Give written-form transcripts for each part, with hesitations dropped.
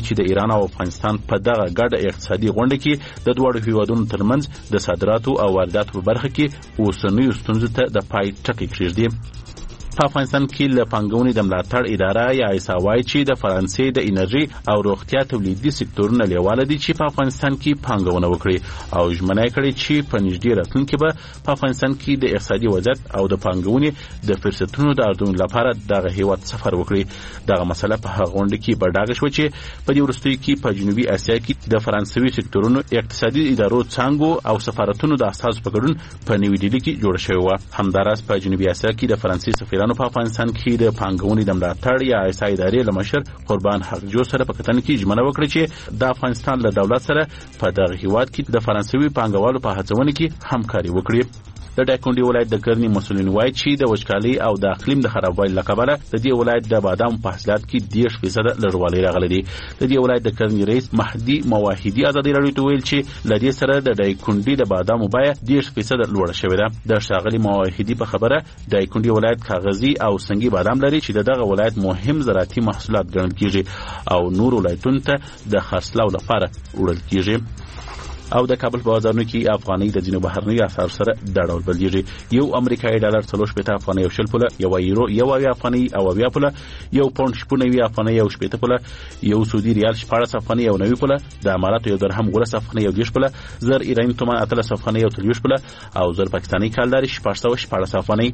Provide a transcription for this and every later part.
چې د ایران او افغانستان په دغه ګډه اقتصادي غونډه کې د دوه هیوادونو ترمنځ د صادراتو او وارداتو په برخه کې اوسنۍ ستونزو ته د پای ټکی کېږدي. په افغانستان کې له پانګونې د ملاتړ اداره یا ایساوای چې د فرانسې د انرژي او روغتیا تولیدي سکتورونو لیواله دي چې په افغانستان کې پانګونه وکړي او ژمنه کړې چې په نږدې راتلونکي به په افغانستان کې د اقتصادي وضعیت او د پانګونې د فرصتونو د ارزونې لپاره دغه هیواد سفر وکړي. دغه مسله په هغه غونډه کې بډاګه شو چې په دې وروستیو کې په جنوبي اسیا کې د فرانسوي سکتورونو اقتصادي ادارو څنګه او سفارتونو د اساس په ګډون په نیو ډیلي کې جوړ شوی و. همداراز په جنوبي اسیا کې د فرانسې سفیر په افغانستان کې د پانګونې د ملاتړ یا ایسا ادارې لمشر قربان حقجو سره په کتن کې ژمنه وکړه چې د افغانستان له دولت سره په دغه هیواد کې د فرانسوي پانګوالو په هڅونه کې همکاري وکړي. د دایکنډي ولایت د کرنی مسولین وایي چې د وچکالي او د اقلیم د خرابوالي لکبله د دې ولایت د بادام په حاصلات کې 10% لږوالی راغلی دی. د دې ولایت د کرنی رئیس مهدي موحدي ازادي راډیو ته ویل چې لدې سره د دایکنډي د بادامو بیه 10% لوړه شوې ده. د ښاغلي موحدي په خبره دایکنډي ولایت کاغذي او سنگي بادام لري چې دغه ولایت مهم زراعتي محصولات ګڼل کیږي او نور ولایتونو ته د خرڅلاو لپاره وړل کیږي. او د کابل په بازارونو کې افغاني د ځینو بهرنیو اسعارو سره د ډول بدلیږي. یو امریکایي ډالر 3.8 افغاني او 10 پوله، یو یورو 1 افغاني او 20 پوله، یو پاوند 90 افغاني او 10 پوله، یو سعودي ریال 14 افغاني او 90 پوله، د اماراتو یو درهم 10 افغاني او 10 پوله، زر ایراني تومان 13 افغاني او 30 پوله او زر پاکستاني کالداري 414 افغاني.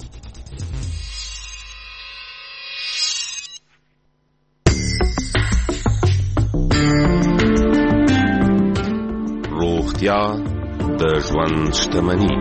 روغتیا د ژوند شتمني.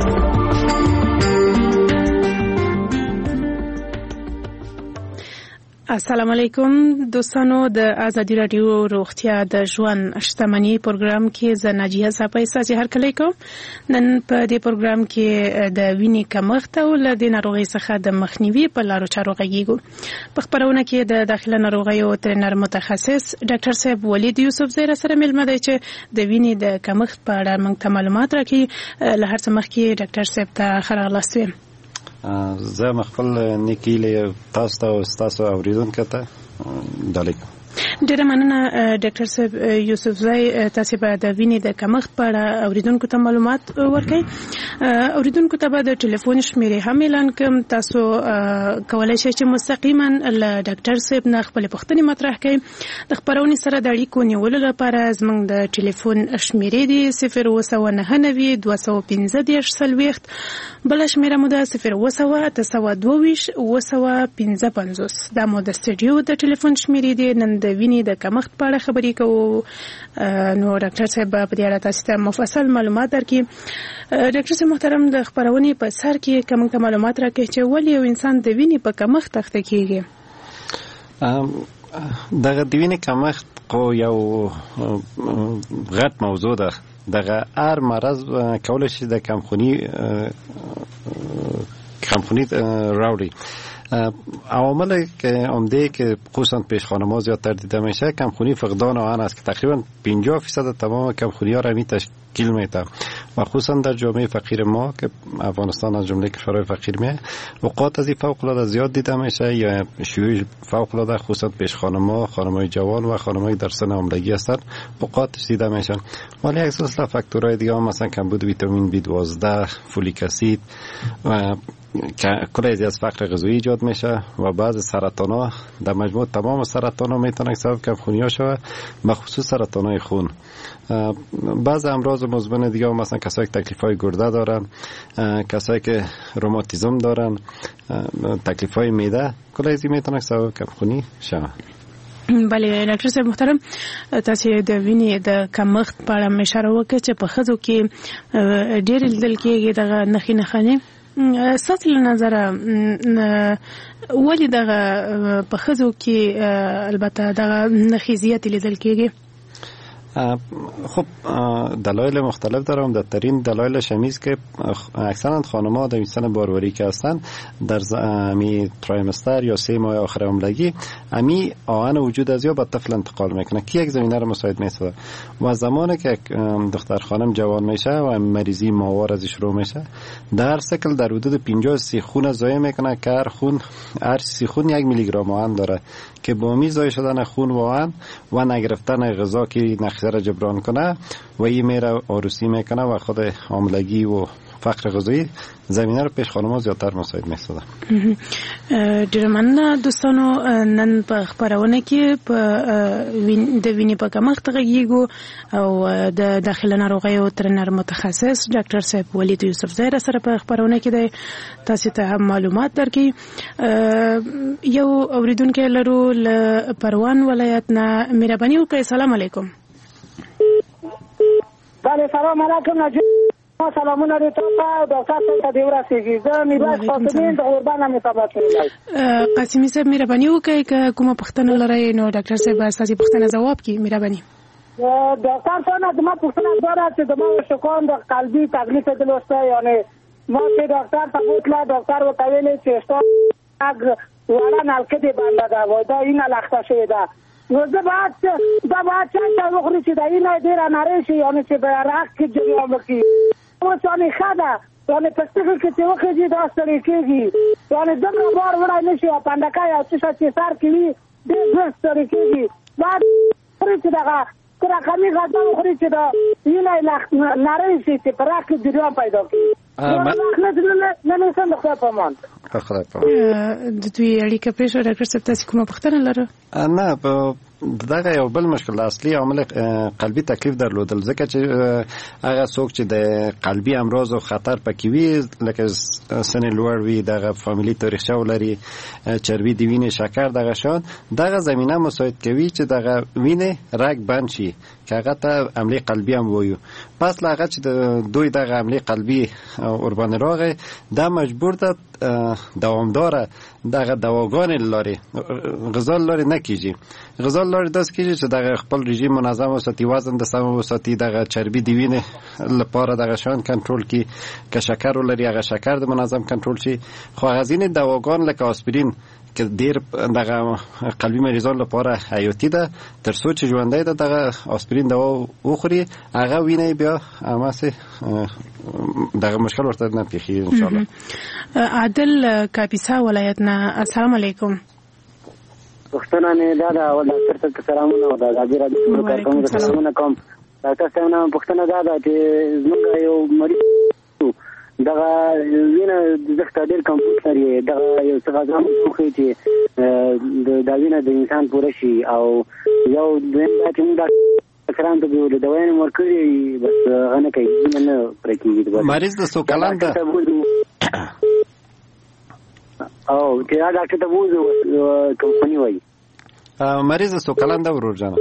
السلام علیکم دوستانو، د ازادي رادیو روغتیا د ژوند شتمني پروګرام کې زه ناجیه صاحب تاسو هر کله کوم. نن په دې پروګرام کې د وینې کمښت او له دې ناروغۍ څخه د مخنیوي په لارو چارو غږیږو. په خبرونه کې د داخله ناروغیو ترېنر متخصص ډاکټر صاحب ولید یوسف زیره سره ملمه دی چې د وینې د کمښت په اړه موږ ته معلومات راکړي. له هر څه مخکې ډاکټر صاحب ته ښه راغلاست ویم. زه مخفل نیکیله تاسو اوریدونکو ته دالک. ډیره مننه ډاکټر صاحب یوسف زای، تاسو به د وینې د کمښت په اړه اوریدونکو ته معلومات ورکړئ. اوریدونکو ته به د ټلیفون شمیرې هم اعلان کوم. تاسو کولای شئ چې مستقیما له ډاکټر صاحب نه خپل پوښتنې مطرح کړئ. د خبرونې سره د اړیکو نیولو لپاره زموږ د ټلیفون شمیرې دي 029 215 40. بل شمیره مو ده 0 922 دا مو د سټډیو د ټلیفون شمیرې دي. نن د وینې د کمښت په اړه خبرې کوو، نو ډاکټر صاحب په دې اړه تاسو ته مفصل معلومات درکړي. ډاکټر صاحب محترم، د خبرونې په سر کې کوم معلومات راکړي چې ولې یو انسان د وینې په کمښت اخته کیږي؟ دغه د وینې کمښت خو یو غټ موضوع ده. دغه هر مرض کولای شي د کمخونی راوړي. عوامل که عمده که خصوصا پیش خانم‌ها زیادتر دیده میشه کمخونی فقدان آهن است که تقریبا 50% تمام کمخونی ها را می تشکیل میده و خصوصا در جامعه فقیر ما که افغانستان از جمله کشورهای فقیر میه اوقات از این فوق العاده زیاد دیده میشه یا شیوع فوق العاده خصوصا پیش خانم‌ها، خانم‌های جوان و خانم‌های در سن حاملگی هستند اوقاتش دیده میشن. ولی عکس اصل فاکتورهای دیگه هم مثلا کمبود ویتامین B12، فولیک اسید و کلی از فقر غذایی ایجاد میشه و بعض سرطان‌ها در مجموع تمام سرطان‌ها میتونه سبب کمخونی شود، بخصوص سرطان‌های خون. بعض امراض مزمن دیگه هم مثلا کسایی که تکلیف‌های گرده دارن، کسایی که روماتیسم دارن، تکلیف‌های معده، کلی از این میتونه سبب کمخونی شود. بله ډاکټر صاحب محترم، تاسو د وینې د کمښت په اړه اشاره وکړه چې په ښځو کې ډېر لیدل کېږي دغه نښې نښانې. ستاسو له نظره ولې دغه په ښځو کې البته دغه نښې زیاتې لیدل کېږي؟ خب دلایل مختلف داره. عمده‌ترین دلایلش همیست که اکثرا خانم‌ها در سن باروری که هستن در امی ترایمستر یا 3 ماه آخر حاملگی امی آهن وجود از یا به طفل انتقال میکنه که یک زمینه رو مساعد میسازه و زمانی که دختر خانم جوان میشه و مریضی ماهوار از شروع میشه در سیکل در حدود 50 خون ضایع میکنه که هر 30 خون 1 میلی گرم آهن داره که با می ضایع شدن خون و آهن و نگرفتن غذا که نقصه را جبران کنه و این میره عروسی میکنه و خود حاملگی و فقر غذایی زمینه رو پیش خانم‌ها زیاتر مساعد می‌سازه. ډیر مننه دوستانو. نن په خبرونه کې په د وینې په کمښت غږیږو او د داخله ناروغیو ترنر متخصص ډاکټر صاحب ولید یوسفزی را سره په خبرونه کې دی تاسو ته هم معلومات درکړي. یو اوریدونکو لرو له پروان ولایت نه. مهرباني وکړئ. السلام علیکم. بله سلام علیکم. سلامونه دې ته ډاکټر صاحب ته ورسېږي. زه میراث قاسمي د اوربان نه مطابق کړم. قاسمي صاحب مهرباني وکړئ که کومه پوښتنه لرئ نو ډاکټر صاحب تاسو پوښتنه جواب کړي. مهرباني. ډاکټر صاحب ما پوښتنه داره چې د ما شکوان د قلبي تکلیف دلسته یعنی ما چې ډاکټر ته وکړه ډاکټر وتاویلې چې ستاسو وړه نلکه دې باندې دا وای دا اینه لخته شوی ده. نو زه باید چې وخوري چې دا اینه ډېره نری شي یعنی چې به رګ کې جریان وکړي. اوس یعنې ښه ده یعنې په سترګو کې چې وخېږي دا ستړی کېږي یعنې دومره بار وړی نه شي او پنډکی او څه شی چې سر کې وي ډېر ژر ستړی کېږي. باید وخوري چې دغه رقمي غذا وخوري چې دا وینه نری شي چې په رګ کې جریان پیدا کړي. نه نوسم د خدای په امان. د دوی اړیکه پرېښوه. ډاکټر صاحب تاسو کومه پوښتنه لرئ؟ نه دغه یو بل مشکل اصلي عامل قلبي تکلیف درلودل ځکه چې هغه څوک چې د قلبي امراض او خطر پکې وي لکه سن لوړ وي دغه فامیلی تاریخچه ولري چربي د وینې شکر دغه شان دغه زمينه مساعد کوي چې دغه وینې رګ بند شي که هغه ته عملي قلبي هم وایو. پس هغه چې دوی دغه عملي قلبي اوربان راغی دا مجبور ده دوامدار دغه دواګانې لاري غذا لاري نه کیږي. غذا لاري داس کیږي چې دغه خپل رژیم منظم وساتي وزن د سم وساتي دغه چربي د وینې لپاره دغه شان کنټرول کی که شکر ولري هغه شکر د منظم کنټرول شي. خو غزینې دواګان لکه اسپرین که ډیر دغه قلبي مریضان لپاره حیاتي ده تر څو چې ژوندۍ ده دغه اسپرین دوا وخوري هغه وینې بیا هماسه دغه مشکل ورته نه پیښیږي ان شاء الله. عادل کاپیسا ولایت نه. السلام علیکم. پښتنه نه دا اول ډاکټر ته سلامونه او د ازادي راډیو کارکونکو ته سلامونه کوم. ډاکټر صاحب نه پښتنه دا چې موږ یو مریض دغه وینه د ډېر کمپیوټر یې دغه یو څه غواړم چې د وینه د انسان پوره شي او یو د چې موږ ډاکټران ته د دوايانو ورکړي بس غنه کوي نه پرکېږي. مریض د سوکلان ده او چې دا ډاکټر ته وځو کمپنی وایي مریض د سوکلان ده ورور جان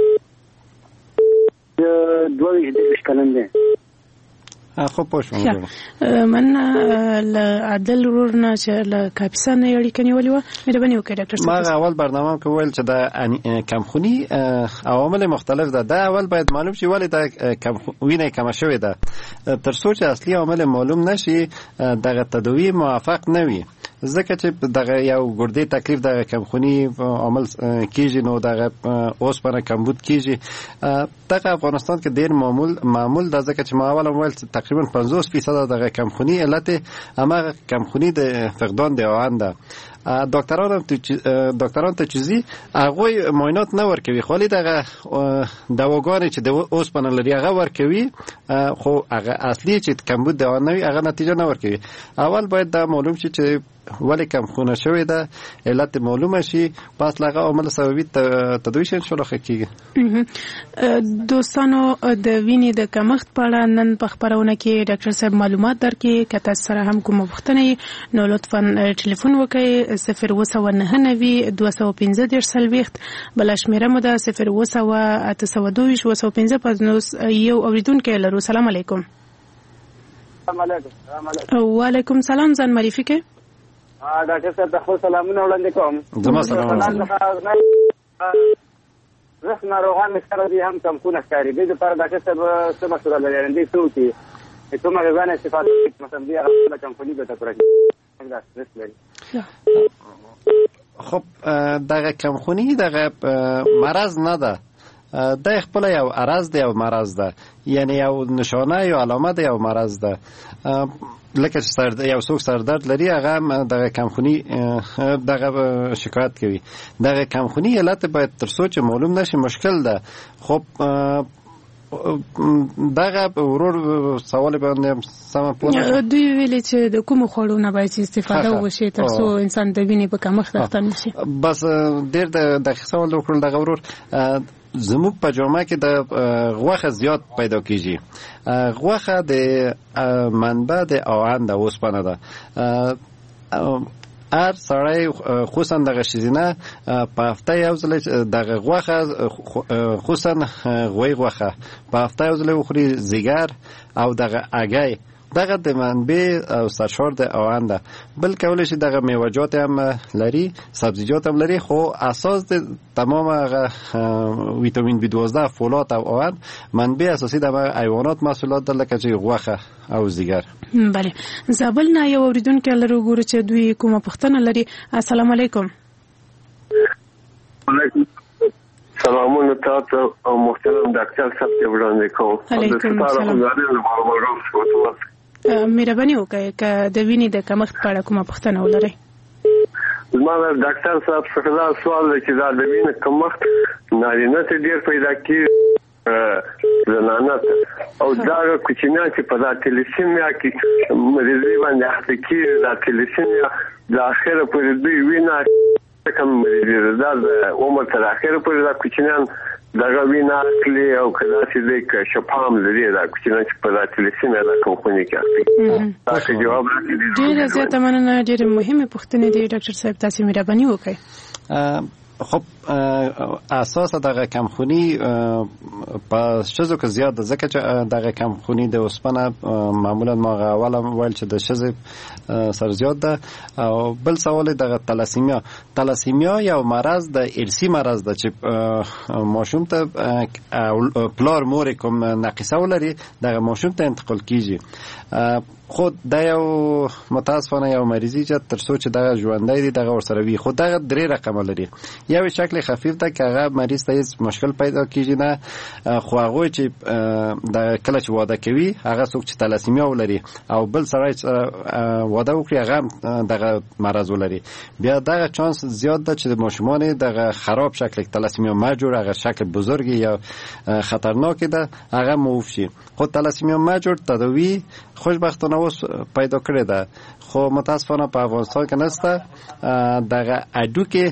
22 کلن ده. خو پوښتنه من ل عادل ورونه چې ل کاپیسا نه اړیکه نیولې و مهرباني وکړئ ډاکټر صاحب. ما اول برنامه کې ویل چې دا کمخونی عوامل مختلف ده. دا اول باید معلوم شي ولې دا وینه کم شوې ده. تر څو چې اصلي عامل معلوم نشي دغه تداوی موافق نه وي ځکه چې دغه یو ګردې تکلیف دغه کمخونی عامل کیږي نو دغه اوسپنه کمبود کیږي. دغه افغانستان کې ډیر معمول ده ځکه چې ما اول ویل تقریبا 50% دغه کمخونی علت همغه کمخونی د فقدان د آهن ده. ډاکټران ته چیزی هغه معاینات نه ورکوي خو دغه دواګانې چې د اوسپنه لري هغه ورکوي خو هغه اصلي چې کمبود د آهن نه هغه نتیجه نه ورکوي. اول باید دا معلوم شي چې ولی کم خونه شوی ده علت معلومه شي پس لغه عامل سببي تدویش ان شاء الله کیږي. دوستانو د وینې د کمښت په اړه نن په خبرونه کې ډاکټر صاحب معلومات درکړي. که تاسو سره هم کومه پوښتنه نو لطفا ټلیفون وکړئ 099 215 بل شمیره مو ده 0 پس یو اوریدونکو لرو. سلام علیکم. وعلیکم سلام. ځان معرفي کړئ. ډاکټر صاحب تاسو سلامونه وړاندې کوم. زما سلام. زخم ناروغان سره دي هم کمپونه ښکاري دې لپاره ډاکټر صاحب څه مشوره لري دې څه وکړي کومه غذا نه استفاده کوي مثلا دې هغه کمپنی به تاسو راځي دا سترس لري. خب دغه کمخونی دغه مرض نه ده، دا خپل یو عرض دی او مرض ده، یعنی یو نشانه یا علامت یو مرض ده. لکه یو څوک سردرد لري هغه دغه کمخونی دغه شکایت کوي. دغه کمخونی علت باید تر څو چې معلوم نشي مشکل ده. خب دغه ورور سوال باندې سم پوهه دوی ویلي چې د کوم خوړو نه باید استفاده وشي تر څو انسان د وینې په کمښت اخته نشي. بس ډېر د سوال وکړل دغه ورور. زموږ په جامعه کې د غوښه زیات پیدا کیږي. غوښه د منبع د آهن د اوسپنه ده. هر سړی خصوصا دغه شیزینه په هفته یو ځل دغه غوښه خصوصا غوی غوښه په هفته یو ځل وخوري. زیګر او دغه اگای دغه د منبع او سرشار د آهن ده. بل کولای شي دغه میوه‌جات هم لري، سبزیجات هم لري، خو اساس د تمام هغه ویتامین B12 فولاد او آهن منبع اساسي د حیوانات محصولات ده لکه چې غوښه او زیګر. بله زابل نه یو اوریدونکو لرو ګورو چې دوی کومه پوښتنه لري. السلام علیکم. وعلیکم سلامونه تاسو او محترم ډاکټر صاحب ته وړاندې کوم. علیکم السلام. مهرباني وکړئ که د وینې د کمښت په اړه کومه پوښتنه ولرئ. زما ډاکټر صاحب څخه دا سوال دی چې دا د وینې کمښت نارینه ته ډېر پیدا کیږي زنانه او دا کوچنیان چې په دا تلیسیمیا کې مریضي باندې اخته کیږي. دا تلیسیمیا د اخره پورې دوی وینه کم مریضي ده د عمر تر اخره پورې دا کوچنیان دغه وینا اخلي او کله چې د شپام لري دا کوچنیان چې په دا تلیسیمیا دا کمپنی کې اخلي. تاسو جواب راکړئ. ډېر زیاته مننه. ډېر مهمه پوښتنه دی ډاکټر صاحب، تاسو مهرباني وکړئ. خب اساس دغه کمخونی په شزو کې زیات ده ځکه چې دغه کمخونی د اوسپنه معمولا ما اول ویل چې د شزو سر زیات ده. او بل سوال دغه تلاسیمیا یو مرض د ارثي مرض ده چې ماشوم ته پلار مور کوم ناقصه ولري دغه ماشوم ته انتقال کیږي. خود دا یو متاسفانه یو مریضی چې تر څو چې دغه ژوندۍ دي دغه ورسره وي. خو دغه درې رقم لري. یو شکل خفیف ده که هغه مریض ته هیڅ مشکل پیدا کیږي نه، خو هغه چې د کله چې واده کوي هغه څوک چې تلاسیمیا ولري او بل سړی واده وکړي هغه دغه مرض ولري، بیا دغه چانس زیات ده چې د ماشومان دغه خراب شکل تلاسیمیا ماجور هغه شکل بزرگ یا خطرناک ده هغه معاف شي. خو تلاسیمیا ماجور تداوی خوشبختانه اوس پیدا کړی ده، خو متاسفانه په افغانستان کې نشته. دغه اډو کې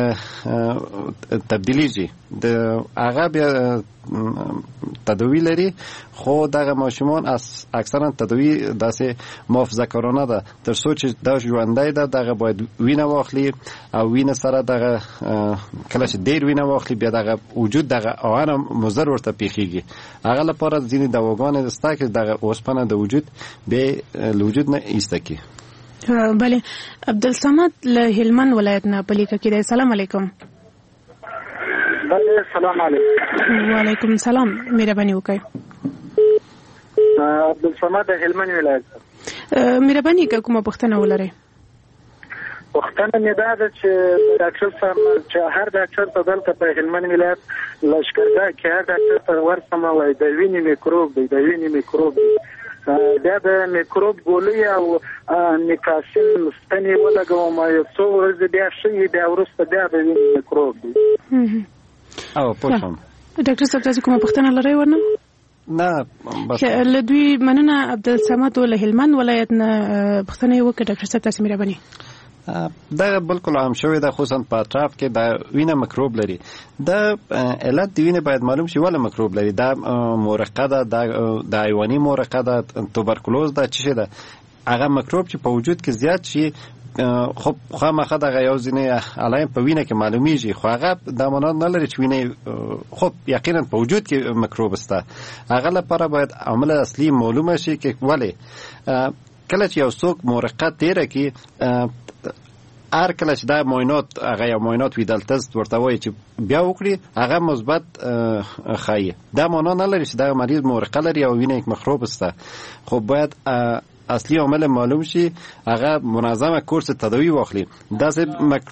تبدیلیږي د هغه بیا تداوی لري، خو دغه ماشومان اکثرا تداوی داسې محافظه کارانه ده تر څو چې دا ژوندی ده دغه باید وینه واخلي او وینه سره دغه کله چې ډیر وینه واخلي بیا دغه وجود دغه آهن مضر ورته پیښیږي. هغه لپاره ځینې دواګانې شته چې دغه اوسپنه د وجود به له وجود نه ایسته کی. بله عبدالصمد له هلمند ولایت نه پلیکه کې. سلام علیکم. بله سلام علیکم. وعلیکم السلام. مهرباني وکړئ. عبدالصمد هلمند ولایت. مهرباني که کومه پوښتنه ولرئ. پوښتنه مې دا ده چې ډاکټر صاحب چې هر ډاکټر په دلته په هلمند ولایت لشکرګاه کې هر ډاکټر ته ورسمه وایي د وینې میکروب دی، د وینې میکروب دی. بیا د میکروب ګولۍ او نیکاسین ستنې ولګوم یو څو ورځې بیا ښه بیا وروسته بیا د وینې میکروب دی. او پوښتنه ډاکټر صاحب تاسو کومه پوښتنه لرئ ورنه؟ نه بس له دوی مننه. عبدالصمد له هلمند ولایت نه پوښتنه یې وکړه. ډاکټر صاحب تاسو مهرباني. دا بالکل عام شوی ده، خصوصا په اطراف کې د وینه میکروب لري. د علت د وینه باید معلوم شي ولې میکروب لري. دا مورقه ده، د حیواني مورقه ده، توبرکلوز ده، چی ده هغه میکروب چې په وجود کې زیات شي خب خامخا دغه یو ځینې علایم په وینه کې معلومیږي، خو هغه د مانند نه لري چې وینه خب یقینا په وجود کې میکروب سته. هغه لپاره باید عامل اصلي معلومه شي کې ولې کله چې یو څوک مورقه تیره کی هر کله چې دا معاینات هغه یا معاینات ویدل تست ورته وایي چې بیا وکړي هغه مثبت ښایي. دا معنا نه لري چې دا مریض مورقه لري او وینه یک مخروب است. خب باید اصلي عامل معلوم شي، هغه منظمه کورس تداوی واخلي. داسې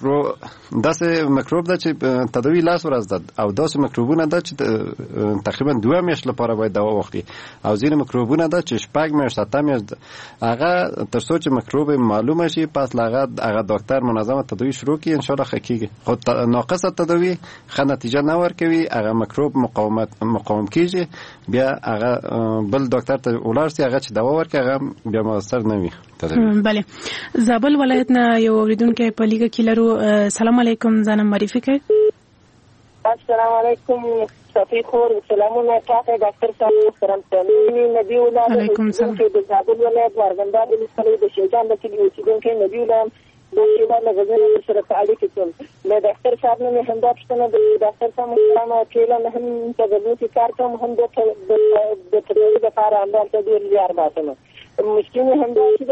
مکروب ده چې تداوی لاس ورځ ده او داسې مکروبونه ده چې تقریبا 2 میاشت لپاره باید دوا واخلي او ځینې مکروبونه ده چې 6 میاشت 7 میاشت هغه تر څو چې مکروب معلومه شي پس هغه ډاکټر منظمه تداوی شروع کړي ان شاء الله خکېږي. خو ناقصه تداوی ښه نتیجه نه ورکوي، هغه مکروب مقاوم کیږي، بیا هغه بل ډاکټر ته ولاړ شي، هغه چې دوا ورکړي هغه بیا موثر نه وي. بله، زابل ولایت نه یو اوریدونکی په لیګه کې لرو. سلام علیکم، ځان معرفي کړئ. السلام علیکم صفی خور، سلامونه تاسو ډاکټر صاحب محترم تامین نبی الله علیکم السلام. د زابل ولایت ورغندار ولسوالۍ د شیجان د کلی اوسیدونکو نبی الله د شیبا له غزنه سره په اړیکه کې له ډاکټر صاحب نه هم دا پښتنه د ډاکټر صاحب محترم کېله نه هم تدریسي کار کوم هم د تدریس لپاره اندال ته ډیر زیار باسم. مشکل هم دا چې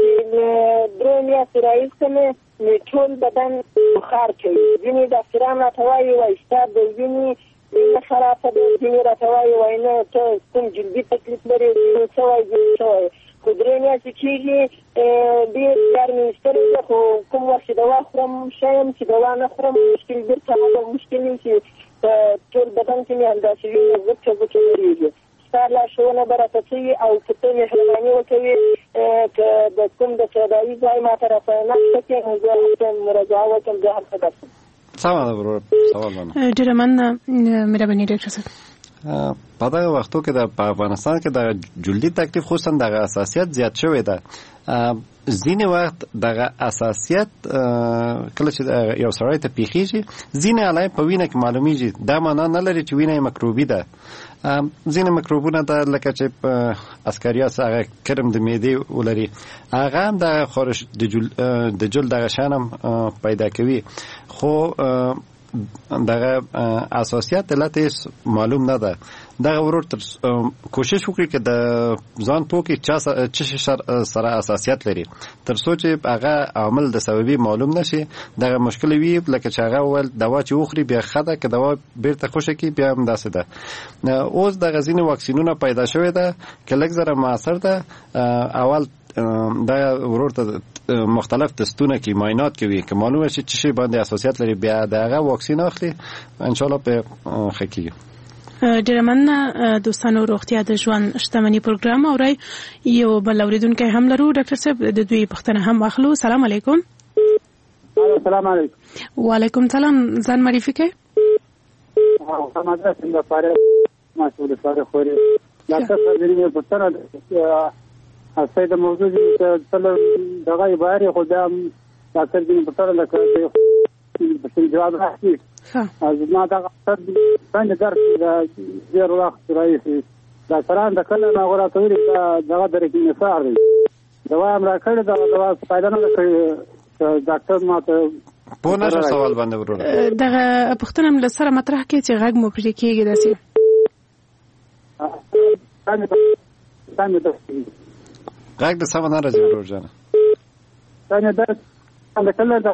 درې میاشتې راهیسې مې ټول بدن بخار کوي. ځینې ډاکټران راته وایي وایي ستا د وینې خرابه ده، ځینې راته وایي وایي نه ته کوم جلدي تکلیف لرې، ځینې څه وایي ځینې څه وایي. خو درې میاشتې کېږي ډېر زیار مې ایستلی ده، خو کوم وخت چې دوا خورم ښه یم، چې دوا نه خورم مشکل بېرته هغه مشکل وي چې په ټول بدن کې مې همداسې وینې غوټه غوټه لرېږي. ستا لارښوونه به راته څه وي او که ته مهرباني وکوې که د کوم د تداوي ځای ما ته راته نقشه کړې نو زه هلته مراجعه وکړم، زه هلته درشم. سمه ده ورور، سوال مننه. ډېره مننه مهرباني ډاکټر صاحب. په دغه وختو کې په افغانستان کې د جلدي تکلیف خصوصا د حساسیت زیات شوی ده. ځینې وخت دغه حساسیت کله چې یو سړی ته پیښیږي ځینې علایق په وینه کې معلومیږي، دا معنا نه لري چې وینه یې مکروبي ده. ځینې مکروبونه ده لکه چې اسکاریاس هغه کرم د معدې ولري، هغه هم د خارش د جلد دغه شان هم پیدا کوي، خو دغه اساسیت علت معلوم نه ده. دغه ورور کوشش وکړي چې د ځان پوکي چې سره اساسیت لري تر څو چې هغه عامل د سببي معلوم نشي. دغه مشکل وي لکه چې هغه ول دوا چې وخوري بیا خده که دوا بیرته خوشی کی بیا هم داسې ده. اوس د غزینې واکسینونه پیدا شوی ده که لږ زره موثر ده. اول دا ورور ته مختلف تستونه کې معاینات کوي که معلومه شي چې شی باندې اساسیت لري بیا دغه واکسین اخلي ان شاء الله په خکېږي. ډېره مننه دوستانو. روغتیا د ژوند شتمني پروګرام اورئ. یو بل اوریدونکی هم لرو ډاکټر صاحب، د دوی پوښتنه هم واخلو. سلام علیکم. السلام علیکم. وعلیکم سلام، ځان معرفي کړئ. سماده څنګه پاره مسؤل سره خوري ډاکټر صاحب دې پوښتنه اسې د موضوع تل دغه باري خدام ډاکټر دې پوښتنه لکه په جواب راځي. از ما دا څنګه درس ډیر وخت راځي دا تران د کله ما غواړم ته دغه درکې نثار دی دوا هم راکړه دوا پیدا نه کړی ډاکټر ماته په نشه سوال باندې ورور دغه پښتنه مل سره مطرح کې چې غږ مو پرې کېږي داسې غږ د سم نه راځي ورور جان څنګه دا کله دا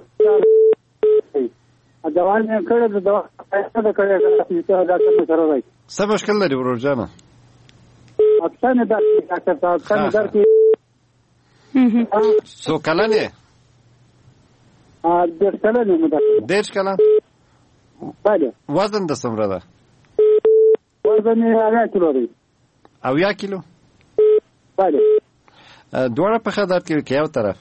دوا نه کړه دوا پیدا کړه چې ډاکټر سره راځي څه مشکل لري ورور جان اپسانه دا ډاکټر صاحب څنګه درکې سو کلنه ډېر کلنه مو ده ډېر کلنه بله وزن د څومره ده وزن یې 8 کیلو دی او 1 کیلو بله دوړه په خدای کې یو طرف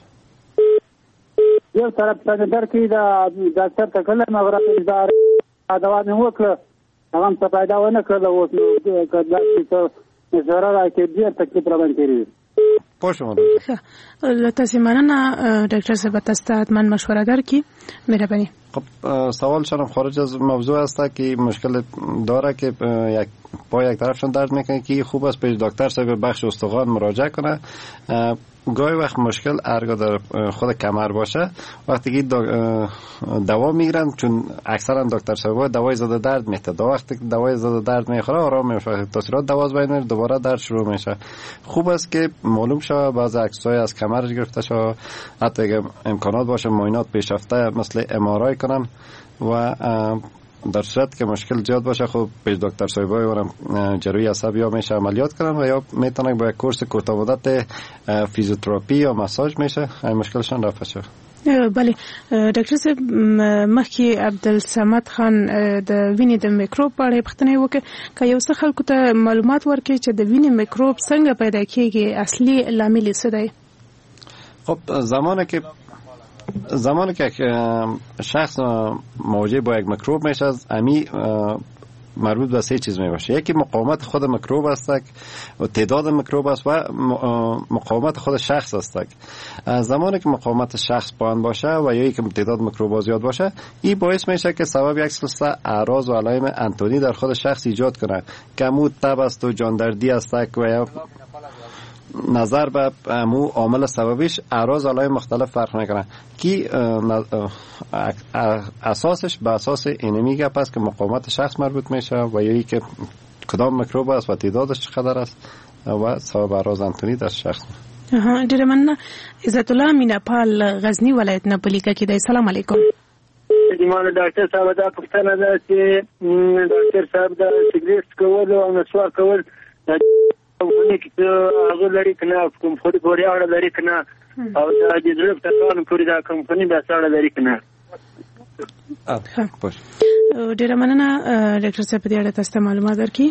څنګه درکې دا ډاکټر ته کله ما ورته دا دوا نه وکړه هغه څه پیدا ونه کړل اوس نو کله چې نظر راکې دې تکلیف روان کړی پوښتنه تاسو مننه ډاکټر صاحب تاسو ته من مشوره درکې مهرباني. خب سوال شرم خارج از موضوع است که مشکل داره که یک پای یک طرفشون درد میکنه که خوب است پیش دکتر صاحب بخش استخوان مراجعه کنه. گاهی وقت مشکل ارگا در خود کمر باشه وقتی که دوا میگیرن چون اکثرا دکتر صاحب دوای ضد درد میده وقتی دوای ضد درد میخوره آرام میشه تاثیرات دوا از بین میره دوباره درد شروع میشه. خوب است که معلوم شه بعضی عکسای از کمر گرفته شه حتی اگه امکانات باشه معاینات پیشرفته مثل ام آر آی کنن و در صورت که مشکل زیاد باشه خب پیش دکتر صاحبای ورم جراحی عصب یا میشه عملیات کنن و یا میتونن با کورس کوتاه مدت فیزیوتراپی یا مساج میشه این مشکلشون رفع شه. بله ډاکټر صاحب مخکې عبدالصمد خان د وینې د میکروب په اړه پوښتنه وکړه که یو څه خلکو ته معلومات ورکړي چې د وینې میکروب څنګه پیدا کیږي اصلي لامل څه دی؟ خب زمانی که شخص مواجه با یک میکروب میشه امی مربوط به سه چیز میباشه. یکی مقاومت خود میکروب است و تعداد میکروب است و مقاومت خود شخص است. زمانی که مقاومت شخص پایین باشه و یا که تعداد میکروب زیاد باشه این باعث میشه که سبب یک سلسله اعراض و علائم انتونی در خود شخص ایجاد کنه که مو تب است و جاندردی است و یا نظر به مو عامل سببیش اعراض علائم مختلف فرق میکنه که اساسش به اساس اینمی گپ است که مقاومت شخص مربوط میشه و یا که کدام میکروب است و تعدادش چقدر است و سبب اعراض انتونی در شخص. ډیره مننه. عزت الله میناپال غزنی ولایت نه پلیکه کې دی. سلام علیکم. زموږ ډاکټر صاحب دا پوښتنه ده چې ډاکټر صاحب دا سګریټ کول او نسوار کول کمپنی کې هغه لري کنه کوم خوري پورې اړه لري کنه او دا د زړه په تکان پورې دا کمپنی دا څه لري کنه؟ ډیره مننه ډاکټر صاحب دې اړه تاسو معلومات درکړي.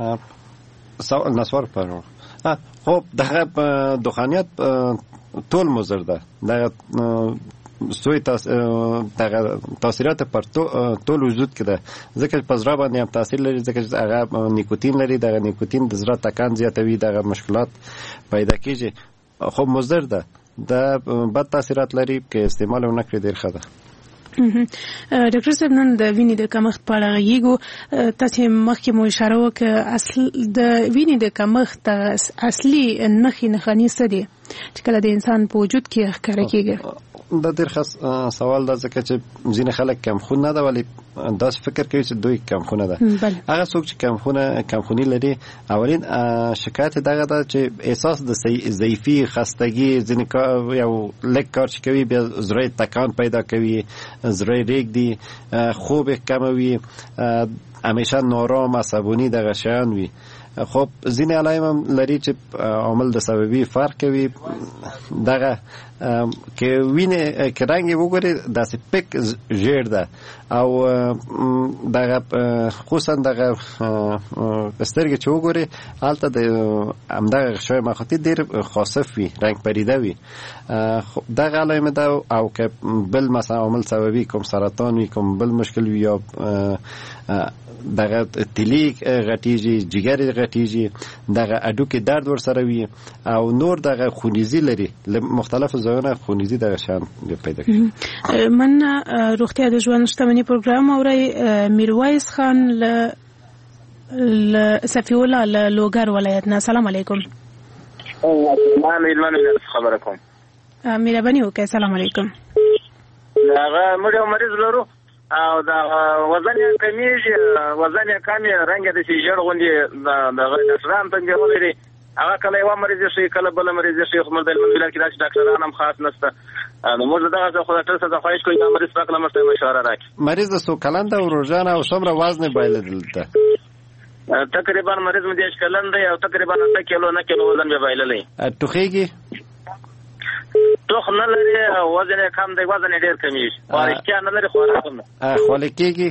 نسوار پر خب دغه دخانیت ټول مضر ده. دغه سوی تاثیرات پر ټول وجود کې ده ځکه په زړه باندې هم تاثیر لري ځکه چې هغه نیکوتین لري. دغه نیکوتین د زړه تکان زیاتوي دغه مشکلات پیدا کیږي. خب مضر ده د بد تاثیرات لري که استعمال ونه کړي ډیر ښه ده. ډاکټر صاحب نن د وینې د کمښت په اړه غږیږو. تاسو مخکې مو اشاره وکړه اصل د وینې د کمښت اصلي نښې څه دي چې کله د انسان په وجود کې ښکاره کیږي؟ دا ډېر ښه سوال ده ځکه چې ځینې خلک کمخون نه ده ولی داسې فکر کوي چې دوی کمخونه ده. هغه څوک چې کمخونی لري اولین شکایت دغه ده چې احساس د ضعیفي خستګي ځینې یو لږ کار چې کوي بیا زړه تکان پیدا کوي زړه ریږدي خوب کموي همیشه نارام عصبانی دغه شیان وي. خب ځینې علائم هم لري چې عامل د سببي فرق کوي دغه که وینه که رنګ وګوري داسې پک ژیړ ده او دغه خصوصا دغه سترګې چې وګوري هلته د همدغه غشای مخاطی ډېر خاصف وي رنګ پریده وي. دغه علائم ده او که بل مثلا عامل سببي کوم سرطان وي کوم بل مشکل وي یا دغه تلی غټیږي جګر غټیږي دغه اډو کې درد ورسره وي او نور دغه خونیزي لري مختلف ځایونه خونیزي دغه شان پیدا کوي. من روغتیا د ژوند شتمنۍ پروګرام اوري میرویس خان ل صفی الله له لوګر ولایت نه. سلام علیکم. ما میلمانو خبره کوم. مهرباني وکړئ. سلام علیکم. هغه مریض لرو او دا وزن یې کمیږي وزن یې کمی رنګ د شیجر غوندي دغه ډاکټران څنګه ولري هغه کله یو مریض شي کله بل مریض شي خو د ملت کې داسې ډاکټران هم خاص نشته. نو موږ دغه خو ډاکټر څخه خواهش کوي دا مریض پاک لمسته مشوره راکړي. مریض د سوکلند او روزانه او څومره وزن بایلل ده؟ تقریبا مریض مې 10 کلن دی او تقریبا 8 کیلو نه کیلو وزن به بایللې. ټوخیږي؟ توخ نه لري وزن یې کم دی وزن یې ډېر کمیږي. خوارکیا نه لري خوراک هم خواله کېږي؟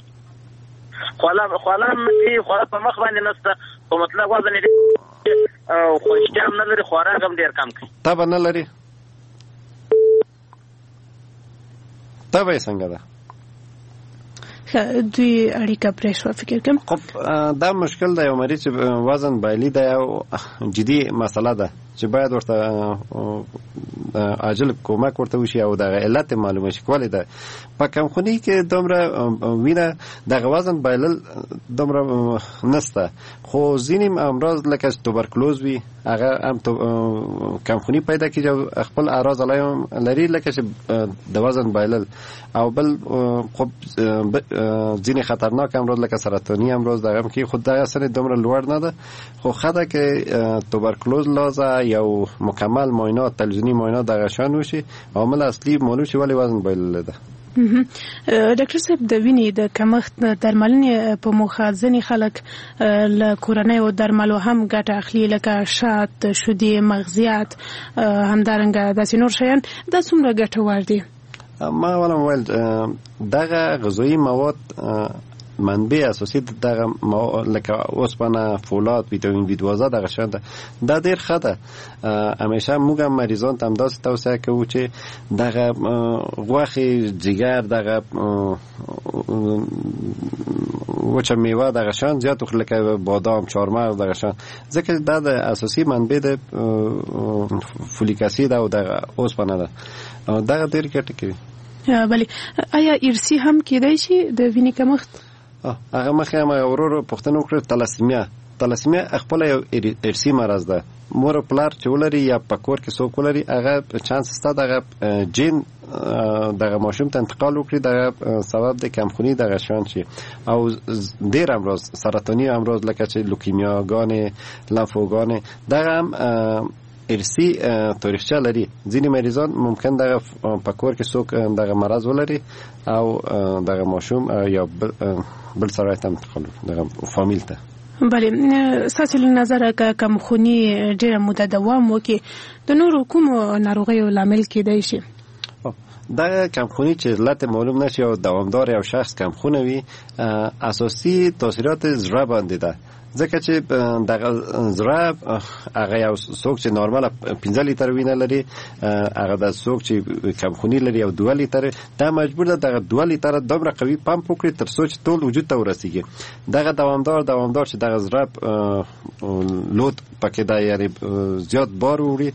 خواله په مخ باندې نسته خو مطلب وزن یې او خوشتیا هم نه لري خوراک هم ډېر کم کوي. تبه نه لري؟ تبه یې څنګه ده؟ دوی اړیکه پرې شو فکر کوم. خب دا مشکل دی، یو مریض چې وزن بایلي دا یو جدي مسله ده چې باید ورته عاجل کومک ورته وشي او د علت معلومه شي. کولای ده په کمخونی کې دومره وینه د وزن بایلل دومره نسته، خو ځینې امراض لکه توبرکلوز وي هغه هم کمخونی پیدا کیږي او خپل اعراض علایم لري لکه چې د وزن بایلل. او بل خب ځینې خطرناک امراض لکه سرطانی امراض دغه کې خود دغه اثر دومره لوړ نه ده، خو خدای کې توبرکلوز لازم یو مکمل معاینات تلویزیونی معاینات دغه شان وشي، عامل اصلي معلوم شي ولی وزن بایلل ده. ډاکټر صاحب د وینې د کمښت درملنې په موخه ځینې خلک له کورنیو درملو هم ګټه اخلي لکه شات، شیدې، مغزیات، همدارنګه داسې نور شیان. دا څومره ګټور دي؟ ما ویل دغه غذایی مواد منبع اساسي دغه لکه اوسپنه، فولاد، ویتامین B12 دغه شان ده. دا ډیر ښه ده. همیشه موږ هم مریضان ته همداسې توصیه کوو چې دغه غوښې، جگر، دغه وچه میوه دغه شان زیات وخوري لکه بادام، چهارمغز دغه شان، ځکه دا د اساسي منبع د فولیک اسید او دغه اوسپنه ده. دغه ډیر ګټه کوي. بله آیا ارثي هم کېدای شي د وینې کمښت؟ هغه مخکې هم ورور پوښتنه وکړه. تلاسیمیا خپل یو ارثي مرض ده. مور پلار چې ولري یا په کور کې څوک ولري هغه چانس شته دغه جین دغه ماشوم ته انتقال وکړي، دغه سبب د کمخونی دغه شان شي. او ډیر امراض سرطانی امراض لکه چې لوکیمیاګانې، لمفوګانې دغه هم ارثي تاریخچه لري. ځینې مریضان ممکن دغه په کور کې څوک دغه مرض ولري او دغه ماشوم یا بل سره ته انتقال دغه فامیل ته. بله ستاسو له نظره که کمخونی ډیره موده دوام وکړي د نورو کومو ناروغیو لامل کېدای شي؟ دا کمخونی چې علت معلوم نشي او دوامدار یو شخص کمخونه وي، اساسي تاثیرات زړه باندې ده. ځکه چې دغه زړه هغه یو څوک چې نورمال 15 لیتر وینه لري، هغه د څوک چې کمخونی لري او 2 لیتر، دا مجبور ده دغه 2 لیتر دومره قوي پمپ وکړي تر څو چې ټول وجود ته ورسیږي. دغه دوامدار چې دغه زړه لود پکې دا یعنی زیات بار وړي،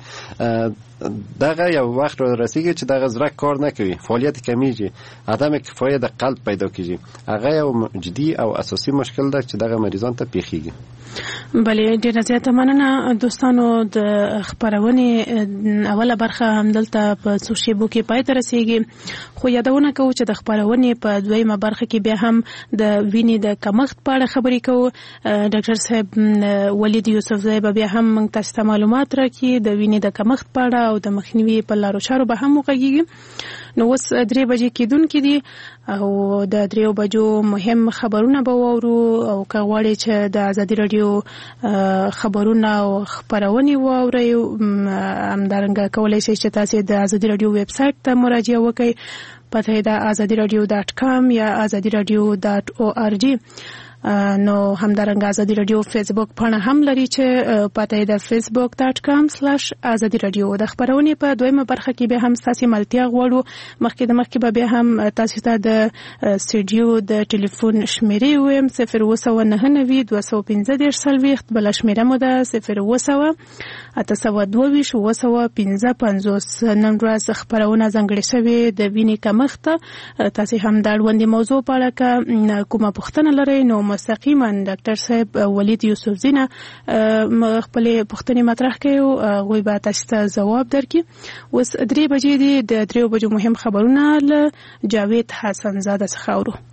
دغه یو وخت را رسیږي چې دغه زړه کار نه کوي، فعالیت کمیږي، عدم کفایه د قلب پیدا کیږي. هغه یو جدي او اساسي مشکل ده چې دغه مریضان ته پیښیږي. بله ډیره زیاته مننه دوستانو. د خبرونې اوله برخه همدلته په څو شیبو کې پای ته رسیږي، خو یادونه کوو چې د خبرونې په دویمه برخه کې بیا هم د وینې د کمښت په اړه خبرې کوو. ډاکټر صاحب ولید یوسفزی به بیا هم موږ تاسو ته معلومات راکړي د وینې د کمښت په اړه او د مخنیوي په لارو چارو به هم وغږیږي. نو اوس 3 بجې کېدونکې دي او د 3 بجو مهم خبرونه به واورو. او که غواړئ چې د ازادي راډیو خبرونه او خبرونه واورئ، همدارنګه کولی شئ چې تاسو د ازادي راډیو ویب سایټ ته مراجعه وکړئ. پته یې د azadiradio.com یا azadiradio.org. نو همدارنګه ازادي رادیو فیسبوک پاڼه هم لري چې پته یې د facebook.com/azadiradio. د خبرونې په دویمه برخه کې به هم تاسو ملتیا غواړو. مخکې به به هم تاسو ته د سټډیو د ټلیفون شمیرې ویم 0299215 بل شمیره مو ده 00822 نن ورځ خبرونه ځانګړې شوې د وینې کمښت. تاسو هم دا وړاندې موضوع په اړه کومه پوښتنه لرئ نو مستقیما ډاکټر صاحب ولید یوسفزی نه خپل پوښتنې مطرح کړئ، غوی به تاسو ته ځواب درکړي. اوس 3 بجې دي، د 3 بجو مهم خبرونه له جاوید حسن زاده څخه اورو.